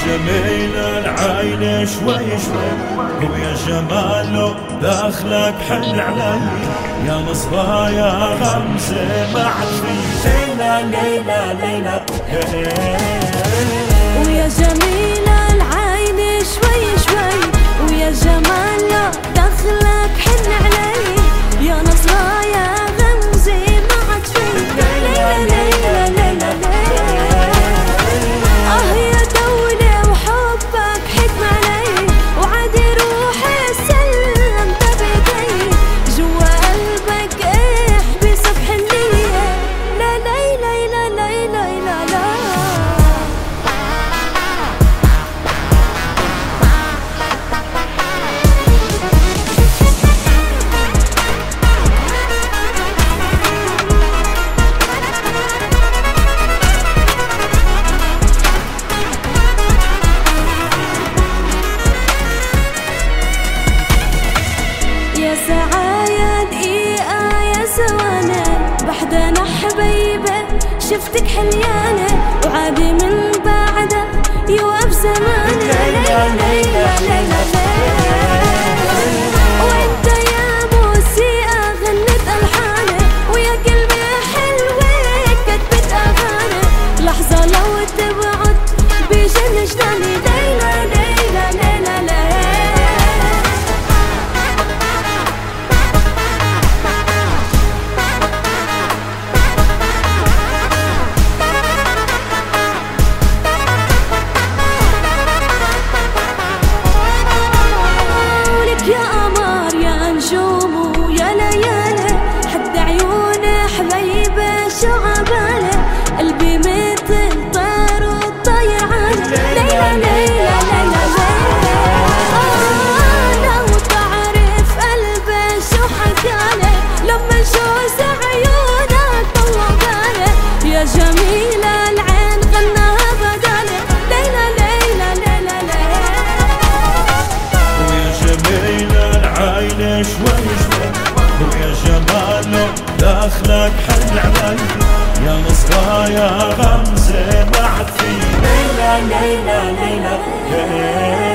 جميل العين شوي شوي ويا جماله داخلك حن علي يا مصرايا غمزة ما عاد في ليلى ليلى ليلى ويا جميل العين شوي شوي ويا جماله داخلك حن علي يا نصرايا غمزة ما عاد في ليلى ليلى ليلى شفتك حليانة وعادي من بعده يوقف زمانه ليلى ليلى ليلى وانت يا موسيقى غنت ألحانه ويا قلبي حلوة كتبت أغاني لحظة لو تبعد بيجن جناني ليلى ليلى ليلى ليلى يا قمر يا نجوم ويا ليالي حد عيونه حبيبه شو عباله قلبي مثل طير والطير عاله ليلى ليلى ليلى لو تعرف قلبي شو حكاله لما نشوف عيونك طلع باله يا جميل العين غناها بداله ليلى ليلى ليلى العين شوي شوي ويا جماله داخلك حن علي يا مصرايا غمزة ما عاد في ليلى ليلى ليلى